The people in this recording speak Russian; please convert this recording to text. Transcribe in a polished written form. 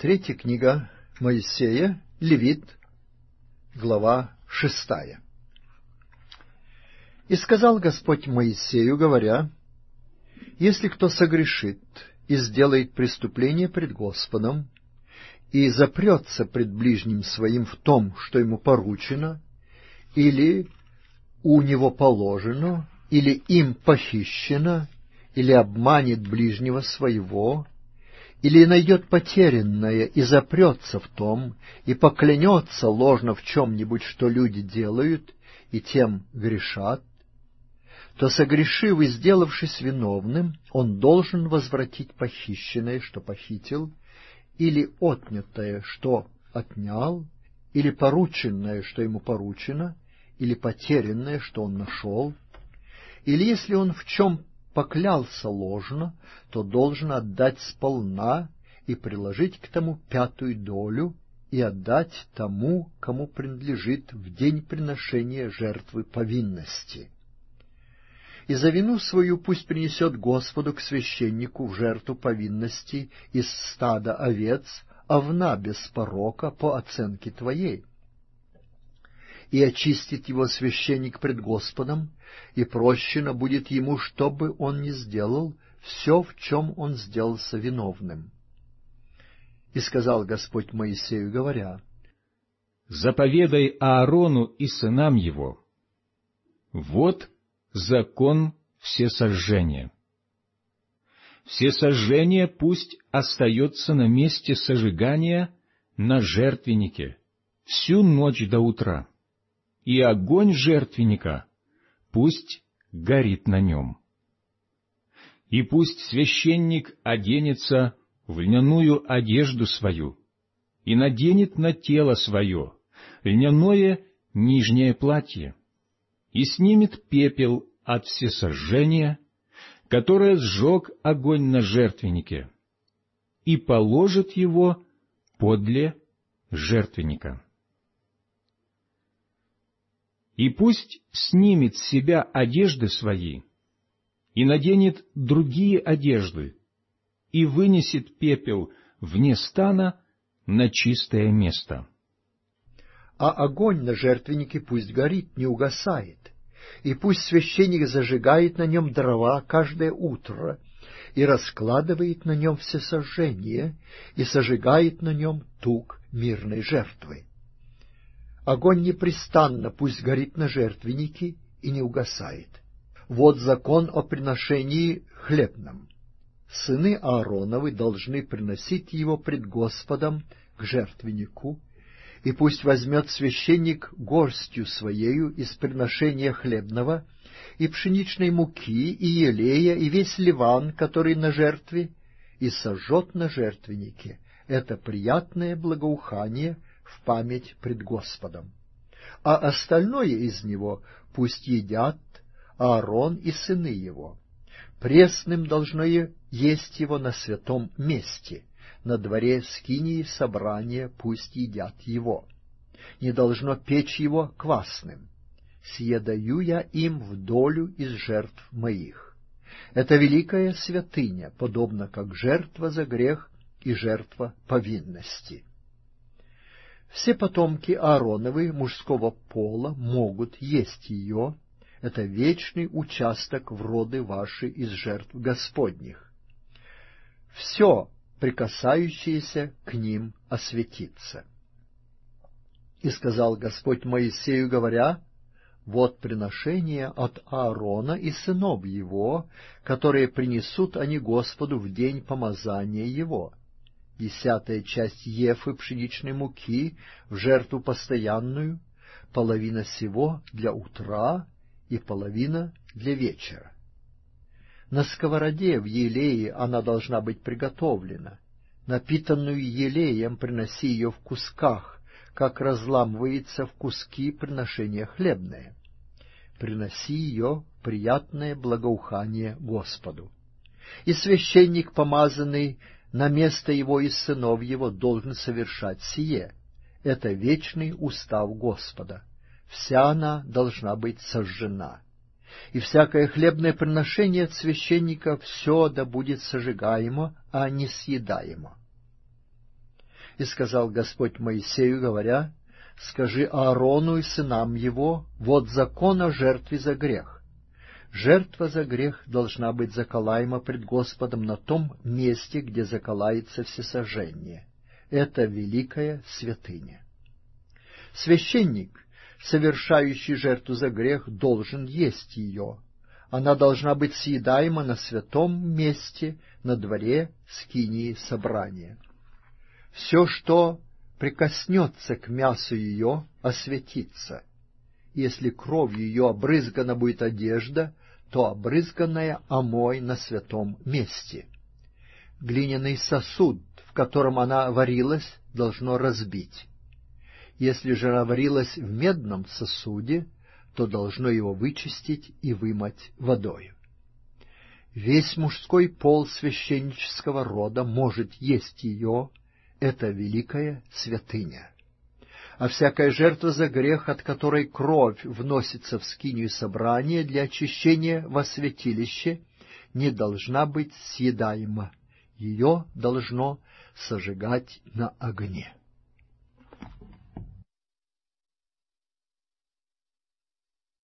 Третья книга Моисея, Левит, глава 6. «И сказал Господь Моисею, говоря: если кто согрешит и сделает преступление пред Господом, и запрется пред ближним своим в том, что ему поручено, или у него положено, или им похищено, или обманет ближнего своего, или найдет потерянное и запрется в том, и поклянется ложно в чем-нибудь, что люди делают, и тем грешат, то, согрешив и сделавшись виновным, он должен возвратить похищенное, что похитил, или отнятое, что отнял, или порученное, что ему поручено, или потерянное, что он нашел, или если он в чем поклялся ложно, то должен отдать сполна и приложить к тому 5 долю и отдать тому, кому принадлежит в день приношения жертвы повинности. И за вину свою пусть принесет Господу к священнику в жертву повинности из стада овец овна без порока по оценке твоей. И очистит его священник пред Господом, и прощено будет ему, что бы он ни сделал, все, в чем он сделался виновным. И сказал Господь Моисею, говоря: заповедай Аарону и сынам его: вот закон всесожжения. Всесожжение пусть остается на месте сожигания на жертвеннике всю ночь до утра, и огонь жертвенника пусть горит на нем. И пусть священник оденется в льняную одежду свою и наденет на тело свое льняное нижнее платье, и снимет пепел от всесожжения, которое сжег огонь на жертвеннике, и положит его подле жертвенника. И пусть снимет с себя одежды свои и наденет другие одежды, и вынесет пепел вне стана на чистое место. А огонь на жертвеннике пусть горит, не угасает, и пусть священник зажигает на нем дрова каждое утро, и раскладывает на нем всесожжение, и сожигает на нем тук мирной жертвы. Огонь непрестанно пусть горит на жертвеннике и не угасает. Вот закон о приношении хлебном. Сыны Аароновы должны приносить его пред Господом к жертвеннику, и пусть возьмет священник горстью своею из приношения хлебного и пшеничной муки, и елея, и весь ливан, который на жертве, и сожжет на жертвеннике. Это приятное благоухание в память пред Господом. А остальное из него пусть едят Аарон и сыны его. Пресным должно есть его на святом месте, на дворе скинии собрания пусть едят его. Не должно печь его квасным. Сие даю я им в долю из жертв моих. Это великая святыня, подобно как жертва за грех и жертва повинности. Все потомки Аароновы мужского пола могут есть ее. Это вечный участок в роды ваши из жертв Господних. Все, прикасающееся к ним, осветится. И сказал Господь Моисею, говоря: вот приношение от Аарона и сынов его, которые принесут они Господу в день помазания его. 10 часть ефы пшеничной муки в жертву постоянную, половина сего для утра и половина для вечера. На сковороде в елее она должна быть приготовлена. Напитанную елеем приноси ее в кусках, как разламывается в куски приношение хлебное. Приноси ее в приятное благоухание Господу. И священник, помазанный на место его из сынов его, должен совершать сие. Это вечный устав Господа. Вся она должна быть сожжена. И всякое хлебное приношение от священника все да будет сожигаемо, а не съедаемо. И сказал Господь Моисею, говоря: «Скажи Аарону и сынам его: вот закон о жертве за грех. Жертва за грех должна быть заколаема пред Господом на том месте, где заколается всесожжение. Это великая святыня». Священник, совершающий жертву за грех, должен есть ее. Она должна быть съедаема на святом месте, на дворе скинии собрания. Все, что прикоснется к мясу ее, освятится. Если кровью ее обрызгана будет одежда, то обрызганная омой на святом месте. Глиняный сосуд, в котором она варилась, должно разбить. Если же она варилась в медном сосуде, то должно его вычистить и вымыть водою. Весь мужской пол священнического рода может есть ее, это великая святыня. А всякая жертва за грех, от которой кровь вносится в скинию собрания для очищения во святилище, не должна быть съедаема, ее должно сожигать на огне.